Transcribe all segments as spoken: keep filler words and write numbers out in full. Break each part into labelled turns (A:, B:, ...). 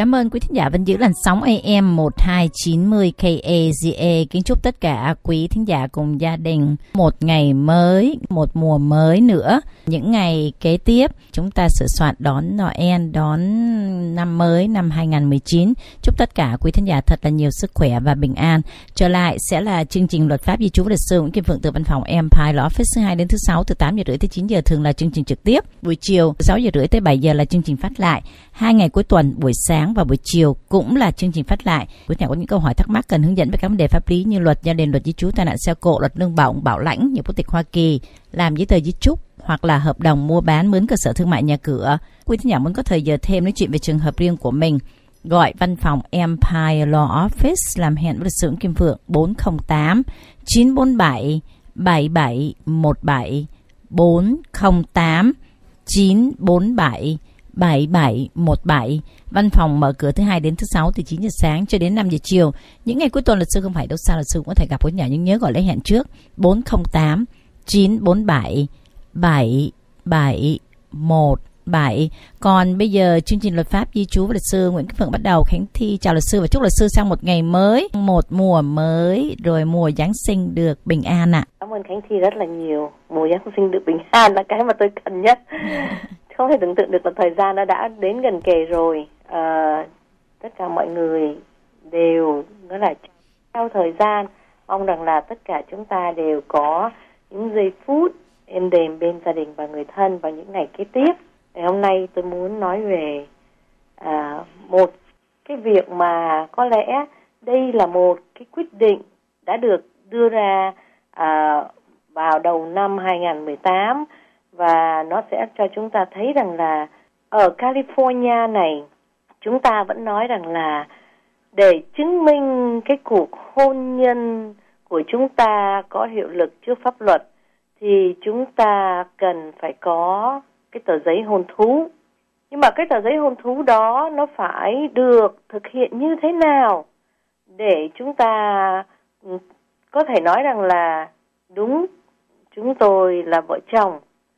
A: Cảm ơn quý thính giả vẫn giữ làn sóng a em một hai chín mươi K A Z A. Kính chúc tất cả quý thính giả cùng gia đình một ngày mới, một mùa mới nữa. Những ngày kế tiếp, chúng ta sửa soạn đón Noel, đón năm mới năm hai không một chín. Chúc tất cả quý thính giả thật là nhiều sức khỏe và bình an. Trở lại sẽ là chương trình Luật pháp Di trú luật sư Nguyễn Kim Phượng từ văn phòng Empire Law Office thứ hai đến thứ sáu từ tám giờ rưỡi tới chín giờ, thường là chương trình trực tiếp. Buổi chiều từ sáu giờ rưỡi tới bảy giờ là chương trình phát lại. Hai ngày cuối tuần, buổi sáng và buổi chiều cũng là chương trình phát lại. Quý nhà có những câu hỏi thắc mắc cần hướng dẫn về các vấn đề pháp lý như luật gia đình, luật di trú, tai nạn xe cộ, luật lương bổng, bảo lãnh, nhập quốc tịch Hoa Kỳ, làm giấy tờ di chúc hoặc là hợp đồng mua bán, mướn cơ sở thương mại nhà cửa. Quý thính giả muốn có thời giờ thêm nói chuyện về trường hợp riêng của mình, gọi văn phòng Empire Law Office làm hẹn với luật sư Kim Phượng bốn không tám chín bốn bảy bảy bảy một bảy bốn không tám chín bốn bảy bảy bảy một bảy. Văn phòng mở cửa thứ hai đến thứ sáu từ chín giờ sáng cho đến năm giờ chiều. Những ngày cuối tuần luật sư không phải đâu xa, luật sư cũng có thể gặp quý nhà, nhưng nhớ gọi lấy hẹn trước bốn không tám chín bốn bảy bảy bảy một bảy. Còn bây giờ chương trình Luật pháp Di trú với luật sư Nguyễn Kim Phượng bắt đầu. Khánh Thi chào luật sư và chúc luật sư sang một ngày mới, một mùa mới, rồi mùa Giáng sinh được bình an ạ. À.
B: Cảm ơn Khánh Thi rất là nhiều. Mùa Giáng sinh được bình an là cái mà tôi cần nhất. Không thể tưởng tượng được là thời gian nó đã đến gần kề rồi. À, tất cả mọi người đều nó là theo thời gian. Mong rằng là tất cả chúng ta đều có những giây phút êm đềm bên gia đình và người thân vào những ngày kế tiếp. Ngày hôm nay tôi muốn nói về à, một cái việc mà có lẽ đây là một cái quyết định đã được đưa ra à, vào đầu năm hai không một tám, và nó sẽ cho chúng ta thấy rằng là ở California này chúng ta vẫn nói rằng là để chứng minh cái cuộc hôn nhân của chúng ta có hiệu lực trước pháp luật thì chúng ta cần phải có cái tờ giấy hôn thú. Nhưng mà cái tờ giấy hôn thú đó nó phải được thực hiện như thế nào để chúng ta có thể nói rằng là đúng, chúng tôi là vợ chồng.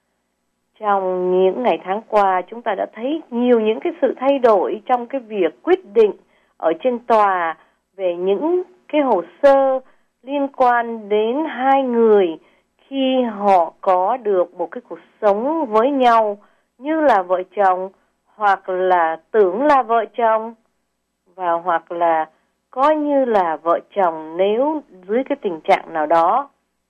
B: Trong những ngày tháng qua chúng ta đã thấy nhiều những cái sự thay đổi trong cái việc quyết định ở trên tòa về những cái hồ sơ liên quan đến hai người khi họ có được một cái cuộc sống với nhau như là vợ chồng, hoặc là tưởng là vợ chồng, và hoặc là coi như là vợ chồng nếu dưới cái tình trạng nào đó.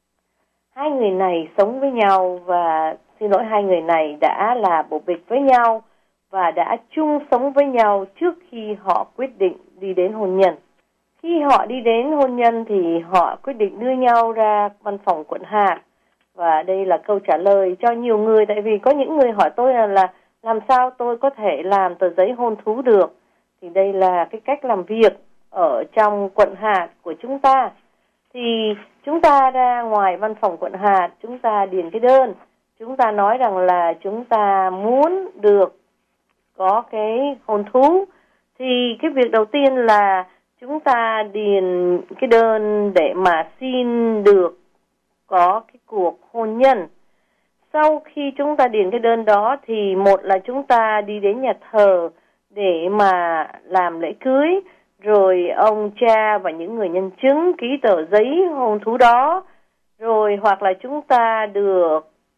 B: Hai người này sống với nhau và xin lỗi hai người này đã là bồ bịch với nhau và đã chung sống với nhau trước khi họ quyết định đi đến hôn nhân. Khi họ đi đến hôn nhân thì họ quyết định đưa nhau ra văn phòng quận hạt. Và đây là câu trả lời cho nhiều người, tại vì có những người hỏi tôi là, là làm sao tôi có thể làm tờ giấy hôn thú được. Thì đây là cái cách làm việc ở trong quận hạt của chúng ta. Thì chúng ta ra ngoài văn phòng quận hạt, chúng ta điền cái đơn. Chúng ta nói rằng là chúng ta muốn được có cái hôn thú. Thì cái việc đầu tiên là chúng ta điền cái đơn để mà xin được có cái cuộc hôn nhân. Sau khi chúng ta điền cái đơn đó thì một là chúng ta đi đến nhà thờ để mà làm lễ cưới, rồi ông cha và những người nhân chứng ký tờ giấy hôn thú đó, rồi hoặc là chúng ta được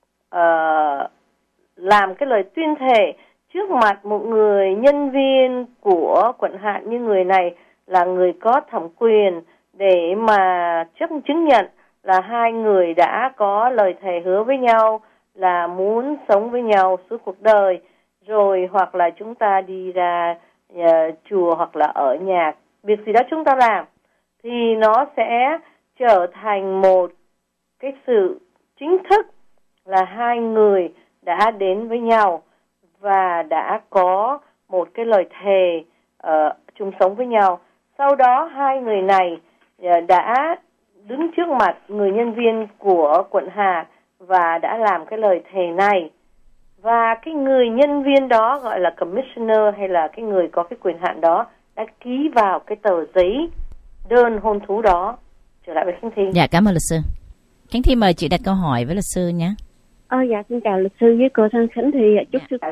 B: uh, làm cái lời tuyên thệ trước mặt một người nhân viên của quận hạt, như người này là người có thẩm quyền để mà chấp chứng nhận là hai người đã có lời thề hứa với nhau là muốn sống với nhau suốt cuộc đời. Rồi hoặc là chúng ta đi ra uh, chùa hoặc là ở nhà, việc gì đó chúng ta làm thì nó sẽ trở thành một cái sự chính thức là hai người đã đến với nhau và đã có một cái lời thề uh, chung sống với nhau. Sau đó hai người này uh, đã đứng trước mặt người nhân viên của quận hạt và đã làm cái lời thề này. Và cái người nhân viên đó gọi là commissioner hay là cái người có cái quyền hạn đó đã ký vào cái tờ giấy đơn hôn thú đó. Trở lại với Khánh Thi.
A: Dạ, cảm ơn luật sư. Khánh Thi mời chị đặt câu hỏi với luật sư nhé.
C: Ờ, dạ, xin chào luật sư với cô thân Khánh Thi, chúc
B: dạ,
C: sức khỏe.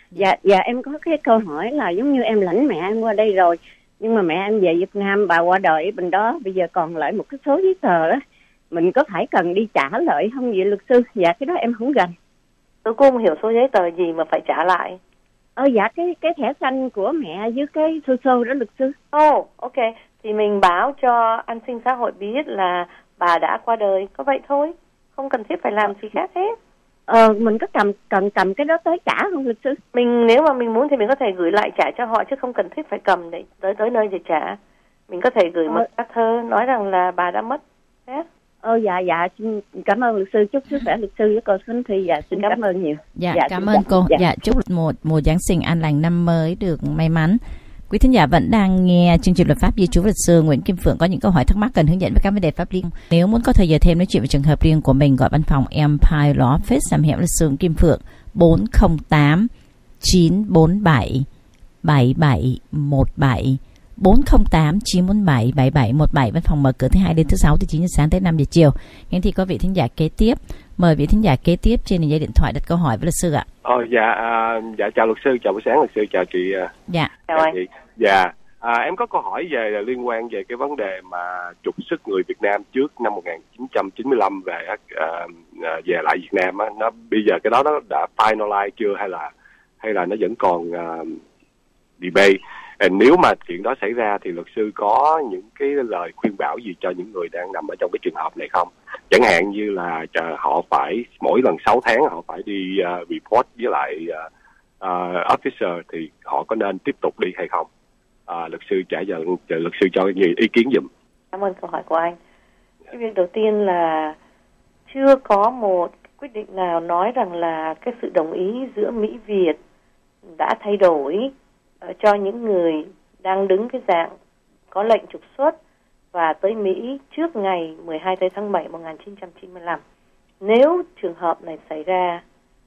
C: Dạ, dạ em có cái câu hỏi là giống như em lãnh mẹ em qua đây rồi, nhưng mà mẹ em về Việt Nam, bà qua đời ở bên đó, bây giờ còn lại một cái số giấy tờ đó, mình có phải cần đi trả lại không vậy luật sư? Dạ cái đó em không rành.
B: Tôi cũng không hiểu số giấy tờ gì mà phải trả lại.
C: Ờ dạ cái cái thẻ xanh của mẹ với cái xô xô đó luật sư.
B: Ồ, oh, ok. Thì mình báo cho an sinh xã hội biết là bà đã qua đời, có vậy thôi. Không cần thiết phải làm gì khác hết.
C: Ờ, mình có cầm cần cầm cái đó tới trả không luật sư?
B: Mình nếu mà mình muốn thì mình có thể gửi lại trả cho họ chứ không cần thiết phải cầm để tới tới nơi để trả. Mình có thể gửi ờ. một lá thơ nói rằng là bà đã mất. Thế.
C: Ờ dạ dạ xin cảm ơn luật sư, chúc sức khỏe luật sư với cô Xuân Thi. Dạ xin cảm, cảm ơn nhiều.
A: Dạ, dạ cảm ơn cô. Dạ. dạ chúc một mùa Giáng sinh an lành, năm mới được may mắn. Quý thính giả vẫn đang nghe chương trình Luật pháp di trú luật sư Nguyễn Kim Phượng có những câu hỏi thắc mắc cần hướng dẫn với các vấn đề pháp lý. Nếu muốn có thời giờ thêm nói chuyện về trường hợp riêng của mình, gọi văn phòng Empire Law Office làm hẹn luật sư Nguyễn Kim Phượng bốn không tám chín bốn bảy bảy bảy một bảy bốn không tám chín bốn bảy bảy bảy một bảy. Văn phòng mở cửa thứ hai đến thứ sáu từ chín giờ sáng tới năm giờ chiều.งั้นthì có vị thính giả kế tiếp, mời vị thính giả kế tiếp trên đường dây điện thoại đặt câu hỏi với luật sư ạ.
D: Ồ oh, dạ à, dạ chào luật sư, chào buổi sáng luật sư, chào chị.
A: Dạ.
D: Chào chị. Dạ à, em có câu hỏi về liên quan về cái vấn đề mà trục xuất người Việt Nam trước năm một nghìn chín trăm chín mươi lăm về à, về lại Việt Nam á, nó bây giờ cái đó nó đã finalize chưa hay là hay là nó vẫn còn uh, debate? À, nếu mà chuyện đó xảy ra thì luật sư có những cái lời khuyên bảo gì cho những người đang nằm ở trong cái trường hợp này không? Chẳng hạn như là họ phải mỗi lần sáu tháng họ phải đi uh, report với lại uh, uh, officer thì họ có nên tiếp tục đi hay không? Uh, luật sư trả lời, luật sư cho nhiều ý kiến giùm.
B: Cảm ơn câu hỏi của anh. Cái việc đầu tiên là chưa có một quyết định nào nói rằng là cái sự đồng ý giữa Mỹ Việt đã thay đổi cho những người đang đứng cái dạng có lệnh trục xuất và tới Mỹ trước ngày mười hai tháng bảy năm một nghìn chín trăm chín mươi lăm. Nếu trường hợp này xảy ra,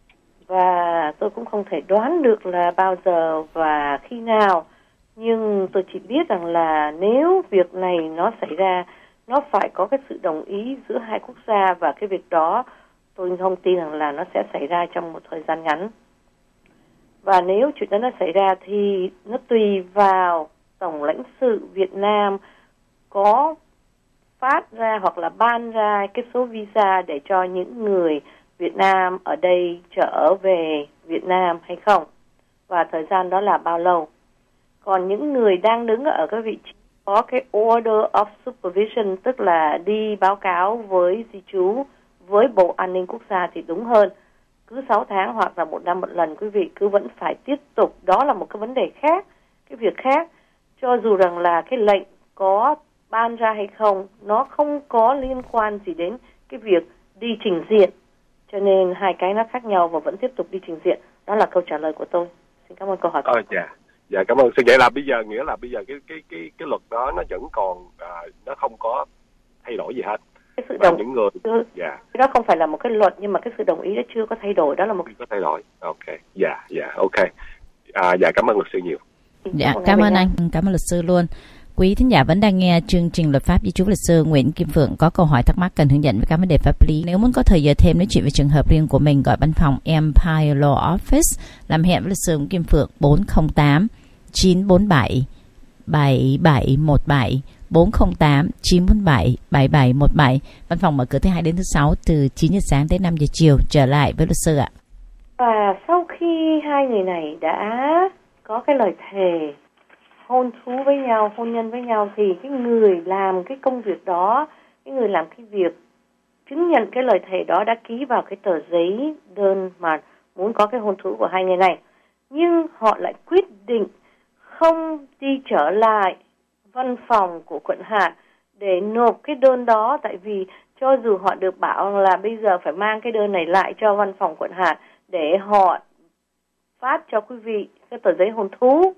B: và tôi cũng không thể đoán được là bao giờ và khi nào, nhưng tôi chỉ biết rằng là nếu việc này nó xảy ra, nó phải có cái sự đồng ý giữa hai quốc gia, và cái việc đó tôi không tin rằng là nó sẽ xảy ra trong một thời gian ngắn. Và nếu chuyện đó nó xảy ra thì nó tùy vào Tổng lãnh sự Việt Nam có phát ra hoặc là ban ra cái số visa để cho những người Việt Nam ở đây trở về Việt Nam hay không. Và thời gian đó là bao lâu. Còn những người đang đứng ở cái vị trí có cái Order of Supervision, tức là đi báo cáo với di trú với Bộ An ninh Quốc gia thì đúng hơn. Cứ sáu tháng hoặc là một năm một lần, quý vị cứ vẫn phải tiếp tục. Đó là một cái vấn đề khác, cái việc khác. Cho dù rằng là cái lệnh có ban ra hay không, nó không có liên quan gì đến cái việc đi trình diện. Cho nên hai cái nó khác nhau và vẫn tiếp tục đi trình diện. Đó là câu trả lời của tôi. Xin cảm ơn câu hỏi của
D: tôi. Ờ, dạ. Dạ cảm ơn. Vậy là bây giờ nghĩa là bây giờ cái cái cái cái luật đó nó vẫn còn à, nó không có thay đổi gì hết.
B: Cái sự đồng
D: những người
B: chưa,
D: dạ.
B: Cái đó không phải là một cái luật, nhưng mà cái sự đồng ý đó chưa có thay đổi. Đó là một
D: chưa có thay đổi. Ok. Dạ dạ ok. À, dạ cảm ơn luật sư nhiều.
A: Dạ cảm ơn anh, cảm ơn luật sư luôn. Quý thính giả vẫn đang nghe chương trình Luật pháp di trú luật sư Nguyễn Kim Phượng có câu hỏi thắc mắc cần hướng dẫn với các vấn đề pháp lý. Nếu muốn có thời giờ thêm nói chuyện về trường hợp riêng của mình, gọi văn phòng Empire Law Office làm hẹn với luật sư Nguyễn Kim Phượng bốn không tám chín bốn bảy bảy bảy một bảy bốn không tám chín bốn bảy bảy bảy một bảy. Văn phòng mở cửa thứ hai đến thứ sáu từ chín giờ sáng tới năm giờ chiều. Trở lại với luật sư ạ.
B: Và sau khi hai người này đã có cái lời thề hôn thú với nhau, hôn nhân với nhau, thì cái người làm cái công việc đó, cái người làm cái việc chứng nhận cái lời thề đó đã ký vào cái tờ giấy đơn mà muốn có cái hôn thú của hai người này. Nhưng họ lại quyết định không đi trở lại văn phòng của quận Hạt để nộp cái đơn đó, tại vì cho dù họ được bảo là bây giờ phải mang cái đơn này lại cho văn phòng quận Hạt để họ phát cho quý vị cái tờ giấy hôn thú,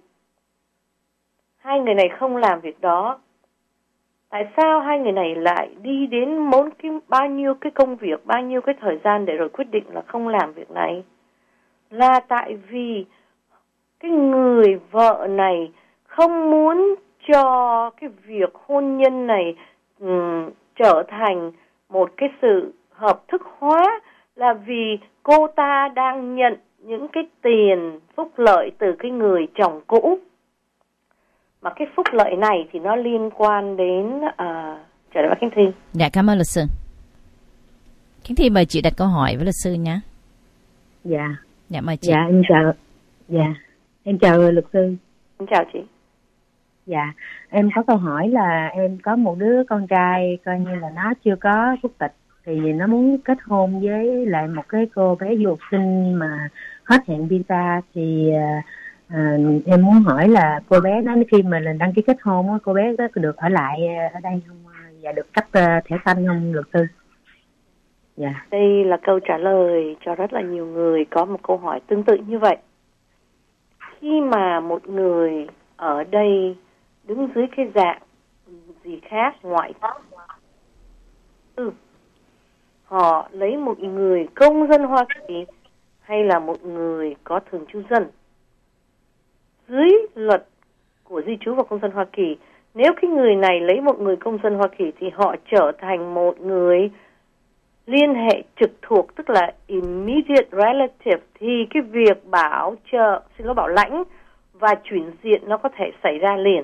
B: hai người này không làm việc đó. Tại sao hai người này lại đi đến bốn cái bao nhiêu cái công việc, bao nhiêu cái thời gian để rồi quyết định là không làm việc này? Là tại vì cái người vợ này không muốn cho cái việc hôn nhân này um, trở thành một cái sự hợp thức hóa, là vì cô ta đang nhận những cái tiền phúc lợi từ cái người chồng cũ. Mà cái phúc lợi này thì nó liên quan đến uh, trở lại bác Khánh Thi.
A: Dạ, cảm ơn luật sư. Khánh Thi mời chị đặt câu hỏi với luật sư nhé.
C: Dạ.
A: Dạ, mời chị.
C: Dạ, em chào. Dạ, em chào luật sư.
B: Em chào chị.
C: Dạ, em có câu hỏi là em có một đứa con trai coi như là nó chưa có quốc tịch, thì nó muốn kết hôn với lại một cái cô bé du học sinh mà hết hạn visa, thì à, em muốn hỏi là cô bé đó khi mà lần đăng ký kết hôn cô bé có được ở lại ở đây không và được cấp thẻ xanh không luật sư? Dạ.
B: Đây là câu trả lời cho rất là nhiều người có một câu hỏi tương tự như vậy. Khi mà một người ở đây đứng dưới cái dạng gì khác ngoại tư, họ lấy một người công dân Hoa Kỳ hay là một người có thường trú dân, dưới luật của di trú và công dân Hoa Kỳ, nếu cái người này lấy một người công dân Hoa Kỳ thì họ trở thành một người liên hệ trực thuộc, tức là immediate relative, thì cái việc bảo trợ, xin lỗi bảo lãnh và chuyển diện nó có thể xảy ra liền.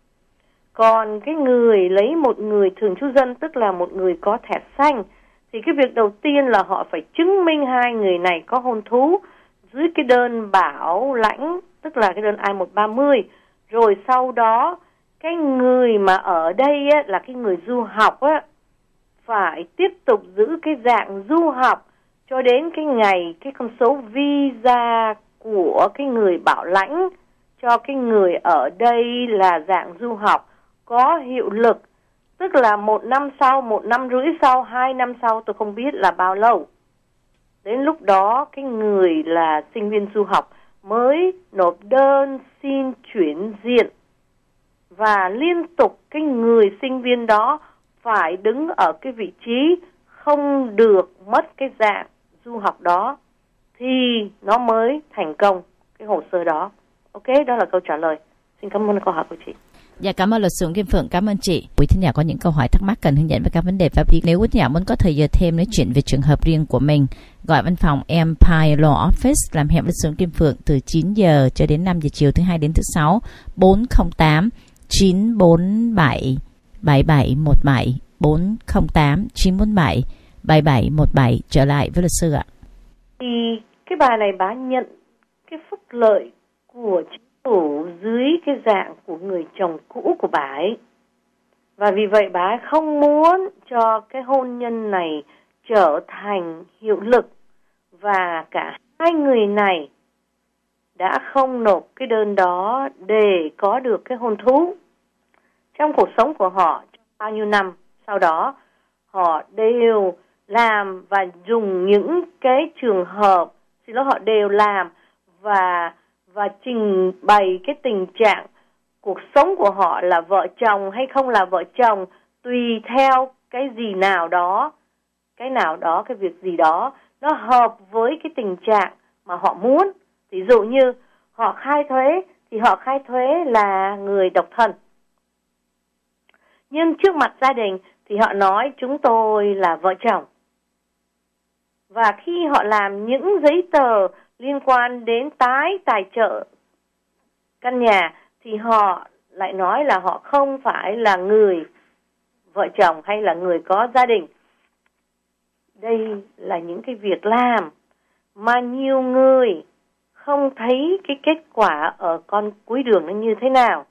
B: Còn cái người lấy một người thường trú dân, tức là một người có thẻ xanh, thì cái việc đầu tiên là họ phải chứng minh hai người này có hôn thú dưới cái đơn bảo lãnh, tức là cái đơn I một ba không. Rồi sau đó cái người mà ở đây á, là cái người du học á, phải tiếp tục giữ cái dạng du học cho đến cái ngày cái con số visa của cái người bảo lãnh cho cái người ở đây là dạng du học có hiệu lực, tức là một năm sau, một năm rưỡi sau, hai năm sau, tôi không biết là bao lâu. Đến lúc đó cái người là sinh viên du học mới nộp đơn xin chuyển diện, và liên tục cái người sinh viên đó phải đứng ở cái vị trí không được mất cái dạng du học đó thì nó mới thành công cái hồ sơ đó. Ok, đó là câu trả lời. Xin cảm ơn câu hỏi của chị.
A: Dạ, cảm ơn luật sư Kim Phượng, cảm ơn chị. Quý thính giả có những câu hỏi thắc mắc cần hướng dẫn về các vấn đề pháp lý, nếu quý thính giả muốn có thời giờ thêm nói chuyện về trường hợp riêng của mình, gọi văn phòng Empire Law Office làm hẹn luật sư Kim Phượng từ chín giờ cho đến năm giờ chiều thứ hai đến thứ sáu, bốn không tám chín bốn bảy bảy bảy một bảy, bốn không tám chín bốn bảy bảy bảy một bảy. Trở lại với luật sư ạ.
B: Thì cái bà này bà nhận cái phúc lợi của chính phủ dưới cái dạng của người chồng cũ của bà ấy, và vì vậy bà ấy không muốn cho cái hôn nhân này trở thành hiệu lực, và cả hai người này đã không nộp cái đơn đó để có được cái hôn thú. Trong cuộc sống của họ trong bao nhiêu năm sau đó, họ đều làm và dùng những cái trường hợp, xin lỗi, họ đều làm và và trình bày cái tình trạng cuộc sống của họ là vợ chồng hay không là vợ chồng, tùy theo cái gì nào đó, cái nào đó, cái việc gì đó nó hợp với cái tình trạng mà họ muốn. Ví dụ như họ khai thuế thì họ khai thuế là người độc thân, nhưng trước mặt gia đình thì họ nói chúng tôi là vợ chồng. Và khi họ làm những giấy tờ liên quan đến tái tài trợ căn nhà thì họ lại nói là họ không phải là người vợ chồng hay là người có gia đình. Đây là những cái việc làm mà nhiều người không thấy cái kết quả ở con cuối đường nó như thế nào.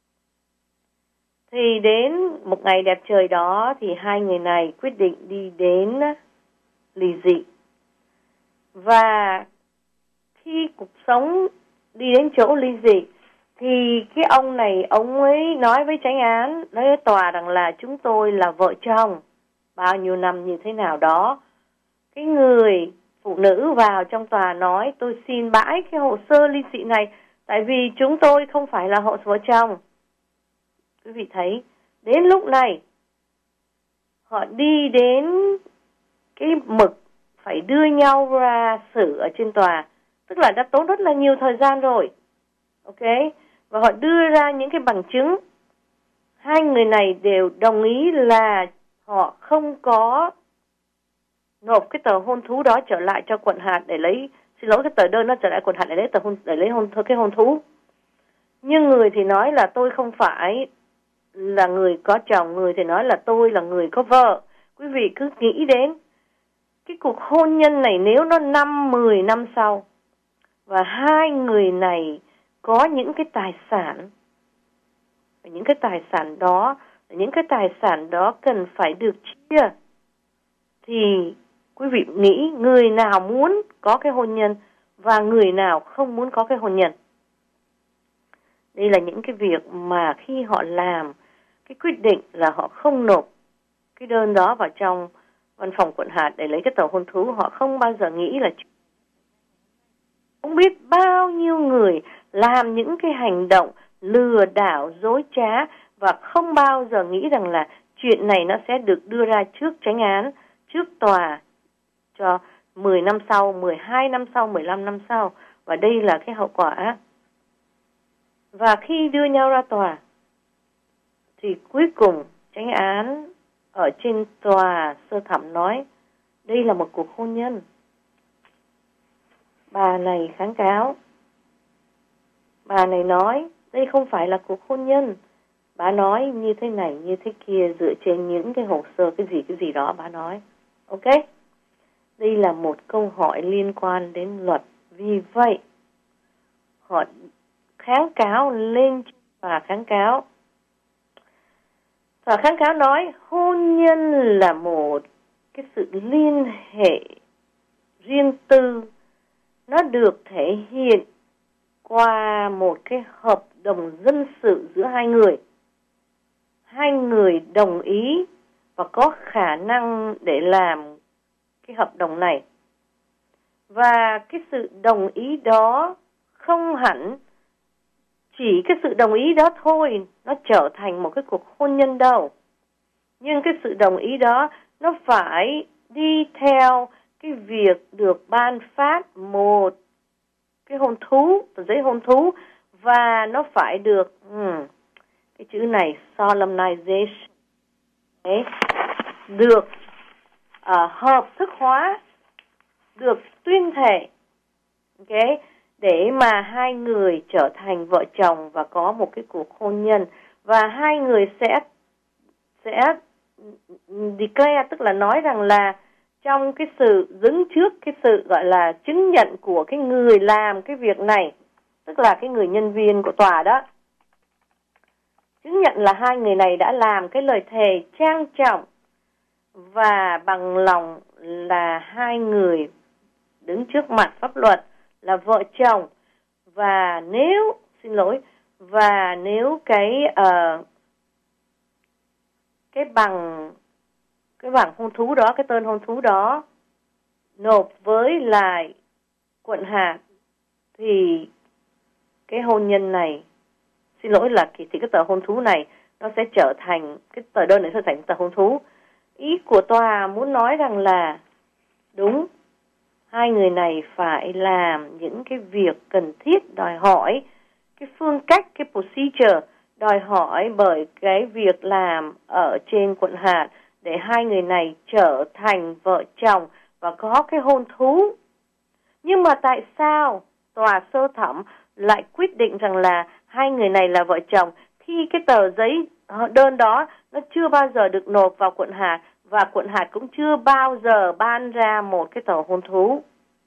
B: Thì đến một ngày đẹp trời đó thì hai người này quyết định đi đến ly dị. Và khi cuộc sống đi đến chỗ ly dị thì cái ông này, ông ấy nói với chánh án, nói với tòa rằng là chúng tôi là vợ chồng bao nhiêu năm như thế nào đó. Cái người phụ nữ vào trong tòa nói tôi xin bãi cái hồ sơ ly dị này, tại vì chúng tôi không phải là hộ vợ chồng. Quý vị thấy, đến lúc này họ đi đến cái mực phải đưa nhau ra xử ở trên tòa, tức là đã tốn rất là nhiều thời gian rồi. Ok, và họ đưa ra những cái bằng chứng. Hai người này đều đồng ý là họ không có nộp cái tờ hôn thú đó trở lại cho quận hạt để lấy xin lỗi, cái tờ đơn nó trở lại quận hạt để lấy tờ hôn, để lấy hôn cái hôn thú. Nhưng người thì nói là tôi không phải là người có chồng, người thì nói là tôi là người có vợ. Quý vị cứ nghĩ đến cái cuộc hôn nhân này nếu nó năm, mười năm sau và hai người này có những cái tài sản, và những cái tài sản đó, những cái tài sản đó cần phải được chia, thì quý vị nghĩ người nào muốn có cái hôn nhân và người nào không muốn có cái hôn nhân. Đây là những cái việc mà khi họ làm cái quyết định là họ không nộp cái đơn đó vào trong văn phòng quận hạt để lấy cái tờ hôn thú, họ không bao giờ nghĩ là không biết bao nhiêu người làm những cái hành động lừa đảo, dối trá và không bao giờ nghĩ rằng là chuyện này nó sẽ được đưa ra trước chánh án, trước tòa cho mười năm sau, mười hai năm sau, mười lăm năm sau. Và đây là cái hậu quả. Và khi đưa nhau ra tòa thì cuối cùng chánh án ở trên tòa sơ thẩm nói đây là một cuộc hôn nhân. Bà này kháng cáo. Bà này nói đây không phải là cuộc hôn nhân. Bà nói như thế này, như thế kia dựa trên những cái hồ sơ cái gì cái gì đó bà nói. Ok? Đây là một câu hỏi liên quan đến luật. Vì vậy, họ kháng cáo lên tòa kháng cáo. Tòa kháng cáo nói hôn nhân là một cái sự liên hệ riêng tư. Nó được thể hiện qua một cái hợp đồng dân sự giữa hai người. Hai người đồng ý và có khả năng để làm cái hợp đồng này. Và cái sự đồng ý đó không hẳn chỉ cái sự đồng ý đó thôi nó trở thành một cái cuộc hôn nhân đâu. Nhưng cái sự đồng ý đó nó phải đi theo cái việc được ban phát một cái hôn thú, tờ giấy hôn thú, và nó phải được um, cái chữ này solemnization đấy, được uh, hợp thức hóa, được tuyên thệ, okay, để mà hai người trở thành vợ chồng và có một cái cuộc hôn nhân. Và hai người sẽ sẽ declare, tức là nói rằng là trong cái sự đứng trước cái sự gọi là chứng nhận của cái người làm cái việc này, tức là cái người nhân viên của tòa đó, chứng nhận là hai người này đã làm cái lời thề trang trọng và bằng lòng là hai người đứng trước mặt pháp luật là vợ chồng. Và nếu, xin lỗi, và nếu cái uh, cái bằng cái bằng hôn thú đó, cái tên hôn thú đó nộp với lại quận hạt thì cái hôn nhân này, xin lỗi là thì cái tờ hôn thú này nó sẽ trở thành, cái tờ đơn này sẽ thành tờ hôn thú. Ý của tòa muốn nói rằng là đúng, hai người này phải làm những cái việc cần thiết đòi hỏi, cái phương cách, cái procedure đòi hỏi bởi cái việc làm ở trên quận hạt để hai người này trở thành vợ chồng và có cái hôn thú. Nhưng mà tại sao tòa sơ thẩm lại quyết định rằng là hai người này là vợ chồng khi cái tờ giấy đơn đó nó chưa bao giờ được nộp vào quận hạt và quận hạt cũng chưa bao giờ ban ra một cái tờ hôn thú?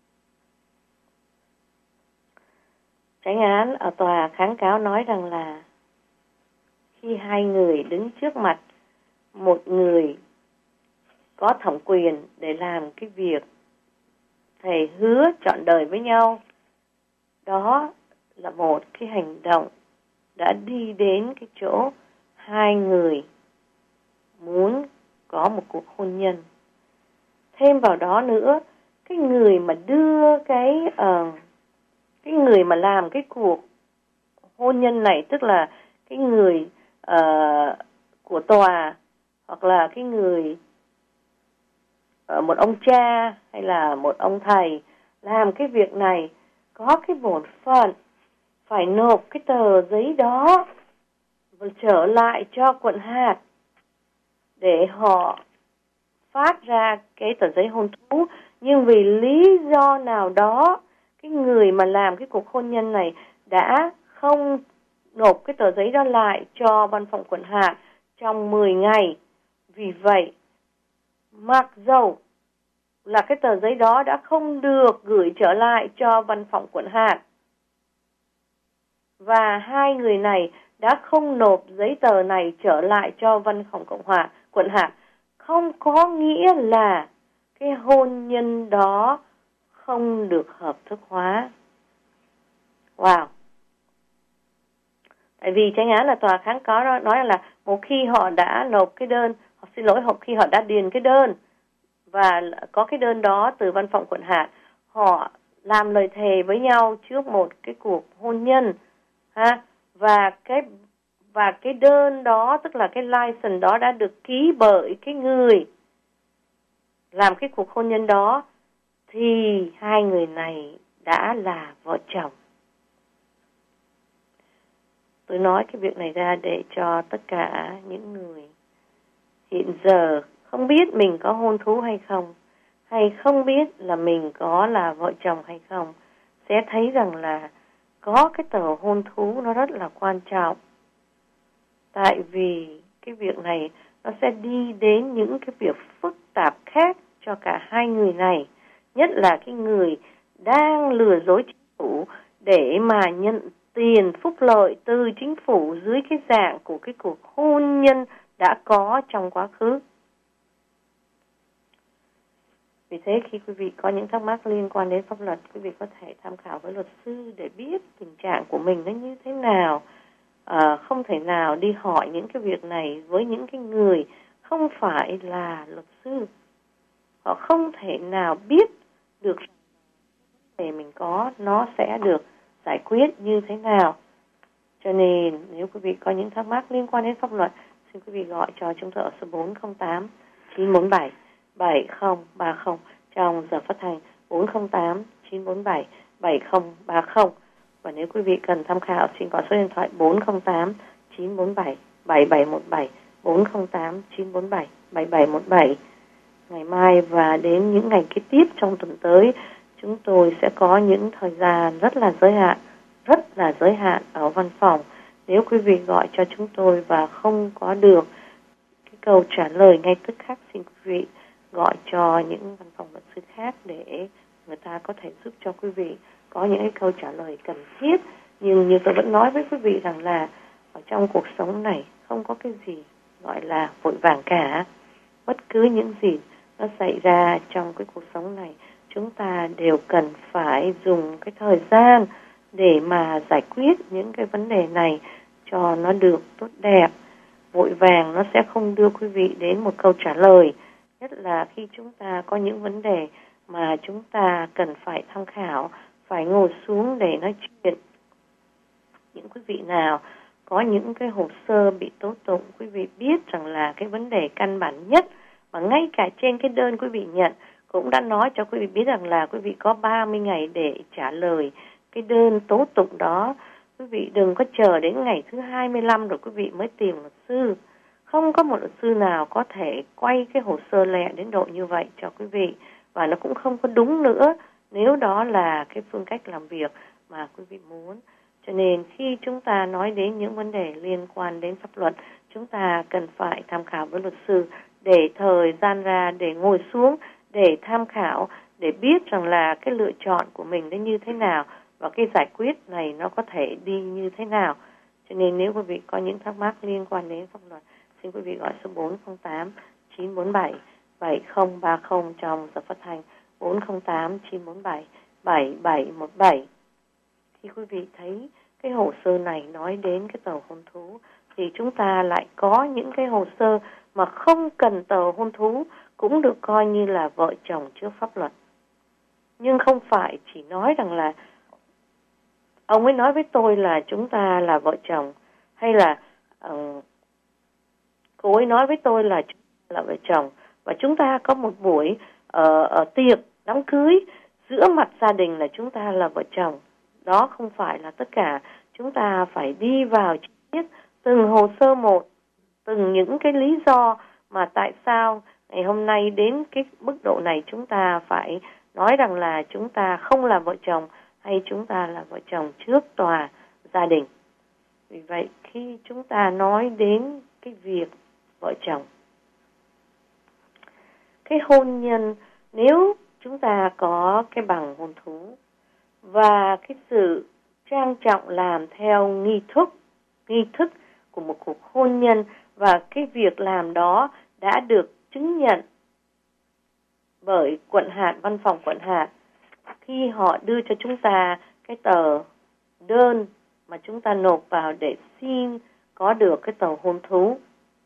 B: Chánh án ở tòa kháng cáo nói rằng là khi hai người đứng trước mặt một người có thẩm quyền để làm cái việc thề hứa trọn đời với nhau, đó là một cái hành động đã đi đến cái chỗ hai người muốn có một cuộc hôn nhân. Thêm vào đó nữa, cái người mà đưa cái uh, cái người mà làm cái cuộc hôn nhân này, tức là cái người uh, của tòa, hoặc là cái người uh, một ông cha hay là một ông thầy làm cái việc này, có cái bổn phận phải nộp cái tờ giấy đó và trở lại cho quận hạt để họ phát ra cái tờ giấy hôn thú. Nhưng vì lý do nào đó cái người mà làm cái cuộc hôn nhân này đã không nộp cái tờ giấy đó lại cho văn phòng quận hạt trong mười ngày. Vì vậy, mặc dầu là cái tờ giấy đó đã không được gửi trở lại cho văn phòng quận hạt và hai người này đã không nộp giấy tờ này trở lại cho văn phòng cộng hòa quận hạt, không có nghĩa là cái hôn nhân đó không được hợp thức hóa. Wow! Tại vì tranh án là tòa kháng cáo nói là một khi họ đã nộp cái đơn, họ xin lỗi, một khi họ đã điền cái đơn và có cái đơn đó từ văn phòng quận hạt, họ làm lời thề với nhau trước một cái cuộc hôn nhân, ha, và cái và cái đơn đó, tức là cái license đó đã được ký bởi cái người làm cái cuộc hôn nhân đó, thì hai người này đã là vợ chồng. Tôi nói cái việc này ra để cho tất cả những người hiện giờ không biết mình có hôn thú hay không, hay không biết là mình có là vợ chồng hay không, sẽ thấy rằng là có cái tờ hôn thú nó rất là quan trọng. Tại vì cái việc này nó sẽ đi đến những cái việc phức tạp khác cho cả hai người này. Nhất là cái người đang lừa dối chính phủ để mà nhận tiền phúc lợi từ chính phủ dưới cái dạng của cái cuộc hôn nhân đã có trong quá khứ. Vì thế khi quý vị có những thắc mắc liên quan đến pháp luật, quý vị có thể tham khảo với luật sư để biết tình trạng của mình nó như thế nào. À, không thể nào đi hỏi những cái việc này với những cái người không phải là luật sư. Họ không thể nào biết được để mình có nó sẽ được giải quyết như thế nào. Cho nên nếu quý vị có những thắc mắc liên quan đến pháp luật, xin quý vị gọi cho chúng tôi ở số bốn không tám chín bốn bảy bảy không ba không trong giờ phát thanh bốn không tám chín bốn bảy bảy không ba không. Và nếu quý vị cần tham khảo, xin gọi số điện thoại bốn không tám chín bốn bảy bảy bảy một bảy, bốn không tám chín bốn bảy bảy bảy một bảy. Ngày mai và đến những ngày kế tiếp trong tuần tới, chúng tôi sẽ có những thời gian rất là giới hạn, rất là giới hạn ở văn phòng. Nếu quý vị gọi cho chúng tôi và không có được cái câu trả lời ngay tức khắc, xin quý vị gọi cho những văn phòng luật sư khác để người ta có thể giúp cho quý vị có những cái câu trả lời cần thiết. Nhưng như tôi vẫn nói với quý vị rằng là ở trong cuộc sống này không có cái gì gọi là vội vàng cả. Bất cứ những gì nó xảy ra trong cái cuộc sống này, chúng ta đều cần phải dùng cái thời gian để mà giải quyết những cái vấn đề này cho nó được tốt đẹp. Vội vàng nó sẽ không đưa quý vị đến một câu trả lời. Nhất là khi chúng ta có những vấn đề mà chúng ta cần phải tham khảo, phải ngồi xuống để nói chuyện. Những quý vị nào có những cái hồ sơ bị tố tụng, quý vị biết rằng là cái vấn đề căn bản nhất mà ngay cả trên cái đơn quý vị nhận cũng đã nói cho quý vị biết rằng là quý vị có ba mươi ngày để trả lời cái đơn tố tụng đó. Quý vị đừng có chờ đến ngày thứ hai mươi lăm rồi quý vị mới tìm luật sư. Không có một luật sư nào có thể quay cái hồ sơ lẹ đến độ như vậy cho quý vị. Và nó cũng không có đúng nữa nếu đó là cái phương cách làm việc mà quý vị muốn. Cho nên khi chúng ta nói đến những vấn đề liên quan đến pháp luật, chúng ta cần phải tham khảo với luật sư để thời gian ra, để ngồi xuống, để tham khảo, để biết rằng là cái lựa chọn của mình nó như thế nào và cái giải quyết này nó có thể đi như thế nào. Cho nên nếu quý vị có những thắc mắc liên quan đến pháp luật, xin quý vị gọi số bốn không tám chín bốn bảy bảy không ba không trong giờ phát thanh bốn không tám chín bốn bảy bảy bảy một bảy. Khi quý vị thấy cái hồ sơ này nói đến cái tờ hôn thú, thì chúng ta lại có những cái hồ sơ mà không cần tờ hôn thú cũng được coi như là vợ chồng trước pháp luật. Nhưng không phải chỉ nói rằng là ông ấy nói với tôi là chúng ta là vợ chồng, hay là uh, cô ấy nói với tôi là chúng ta là vợ chồng, và chúng ta có một buổi uh, uh, tiệc đám cưới giữa mặt gia đình là chúng ta là vợ chồng. Đó không phải là tất cả. Chúng ta phải đi vào chi tiết từng hồ sơ một, từng những cái lý do mà tại sao ngày hôm nay đến cái mức độ này chúng ta phải nói rằng là chúng ta không là vợ chồng, hay chúng ta là vợ chồng trước tòa gia đình. Vì vậy khi chúng ta nói đến cái việc vợ chồng, cái hôn nhân, nếu chúng ta có cái bằng hôn thú và cái sự trang trọng làm theo nghi thức, nghi thức của một cuộc hôn nhân, và cái việc làm đó đã được chứng nhận bởi quận hạt, văn phòng quận hạt, khi họ đưa cho chúng ta cái tờ đơn mà chúng ta nộp vào để xin có được cái tờ hôn thú.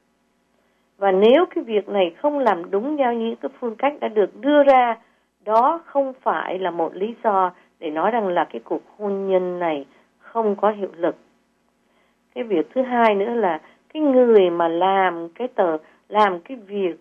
B: Và nếu cái việc này không làm đúng theo những cái phương cách đã được đưa ra, đó không phải là một lý do để nói rằng là cái cuộc hôn nhân này không có hiệu lực. Cái việc thứ hai nữa là cái người mà làm cái tờ, làm cái việc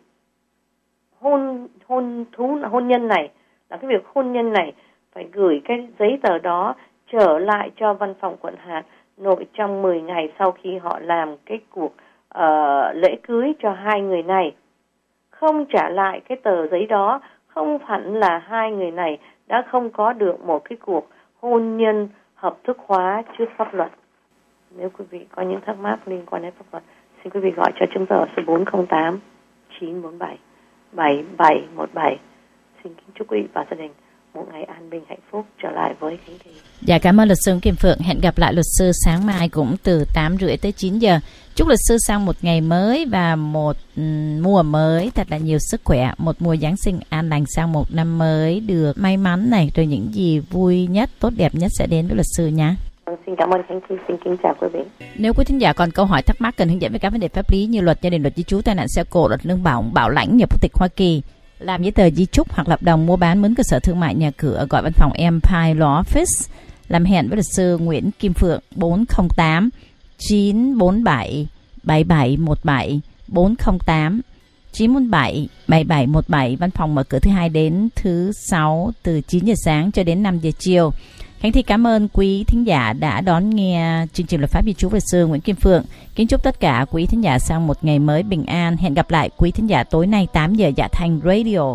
B: hôn hôn thú hôn nhân này, là cái việc hôn nhân này phải gửi cái giấy tờ đó trở lại cho văn phòng quận hạt nội trong mười ngày sau khi họ làm cái cuộc uh, lễ cưới cho hai người này. Không trả lại cái tờ giấy đó không hẳn là hai người này đã không có được một cái cuộc hôn nhân hợp thức hóa trước pháp luật. Nếu quý vị có những thắc mắc liên quan đến pháp luật, xin quý vị gọi cho chúng tôi ở số bốn không tám chín bốn bảy bảy bảy một bảy. Xin kính chúc quý vị và gia đình một ngày an bình hạnh phúc. Trở lại với Khánh Thị.
A: Dạ, cảm ơn luật sư Kim Phượng. Hẹn gặp lại luật sư sáng mai cũng từ tám rưỡi tới chín giờ. Chúc luật sư sang một ngày mới và một um, mùa mới thật là nhiều sức khỏe, một mùa Giáng sinh an lành, sang một năm mới được may mắn này, rồi những gì vui nhất, tốt đẹp nhất sẽ đến với luật sư nhé.
B: Xin cảm ơn Khánh Thị, xin kính chào quý vị.
A: Nếu quý thính giả còn câu hỏi thắc mắc cần hướng dẫn về các vấn đề pháp lý như luật gia đình, luật di trú, tai nạn xe cộ, luật lương bổng, bảo lãnh, nhập quốc tịch Hoa Kỳ, làm giấy tờ di chúc hoặc hợp đồng mua bán mướn cơ sở thương mại nhà cửa, gọi văn phòng Empire Law Office. Làm hẹn với luật sư Nguyễn Kim Phượng bốn không tám chín bốn bảy bảy bảy một bảy, bốn không tám chín bốn bảy bảy bảy một bảy. Văn phòng mở cửa thứ hai đến thứ sáu từ chín giờ sáng cho đến năm giờ chiều. Khánh Thị cảm ơn quý thính giả đã đón nghe chương trình Luật pháp di trú với sư Nguyễn Kim Phượng. Kính chúc tất cả quý thính giả sang một ngày mới bình an. Hẹn gặp lại quý thính giả tối nay tám giờ Dạ Thanh Radio.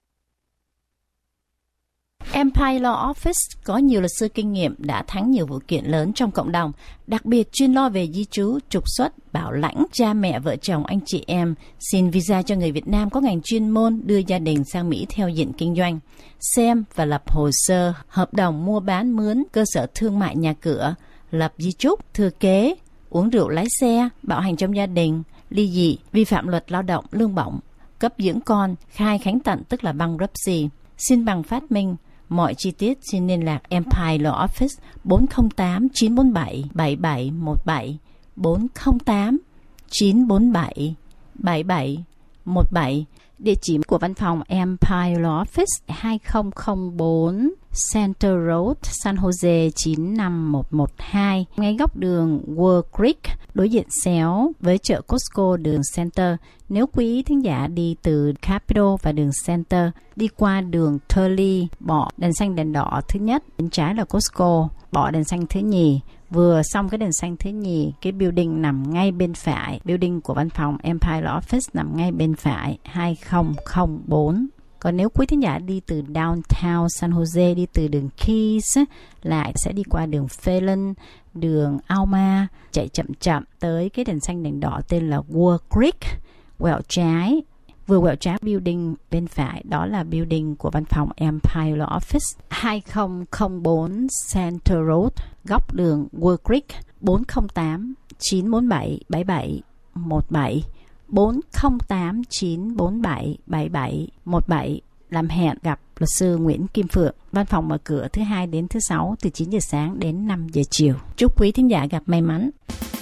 A: Empire Law Office có nhiều luật sư kinh nghiệm đã thắng nhiều vụ kiện lớn trong cộng đồng, đặc biệt chuyên lo về di trú, trục xuất, bảo lãnh, cha mẹ, vợ chồng, anh chị em, xin visa cho người Việt Nam có ngành chuyên môn đưa gia đình sang Mỹ theo diện kinh doanh, xem và lập hồ sơ, hợp đồng mua bán mướn, cơ sở thương mại nhà cửa, lập di chúc, thừa kế, uống rượu lái xe, bạo hành trong gia đình, ly dị, vi phạm luật lao động, lương bổng, cấp dưỡng con, khai khánh tận tức là bankruptcy, xin bằng phát minh. Mọi chi tiết xin liên lạc Empire Law Office bốn không tám chín bốn bảy bảy bảy một bảy, bốn không tám chín bốn bảy bảy bảy một bảy. Địa chỉ của văn phòng Empire Law Office hai không không bốn Center Road, San Jose chín năm một một hai, ngay góc đường World Creek, đối diện xéo với chợ Costco đường Center. Nếu quý thính giả đi từ Capitol và đường Center, đi qua đường Turley, bỏ đèn xanh đèn đỏ thứ nhất, bên trái là Costco, bỏ đèn xanh thứ nhì. Vừa xong cái đèn xanh thứ nhì, cái building nằm ngay bên phải, building của văn phòng Empire Law Office nằm ngay bên phải, hai không không bốn. Còn nếu quý thính giả đi từ downtown San Jose, đi từ đường Keys, lại sẽ đi qua đường Phelan, đường Alma, chạy chậm chậm tới cái đèn xanh đèn đỏ tên là War Creek, quẹo trái. Vừa quẹo trái building bên phải, đó là building của văn phòng Empire Law Office, hai không không bốn Center Road, góc đường War Creek, bốn không tám chín bốn bảy bảy bảy một bảy, bốn không tám chín bốn bảy bảy bảy một bảy. Làm hẹn gặp luật sư Nguyễn Kim Phượng. Văn phòng mở cửa thứ hai đến thứ sáu từ chín giờ sáng đến năm giờ chiều. Chúc quý thính giả gặp may mắn.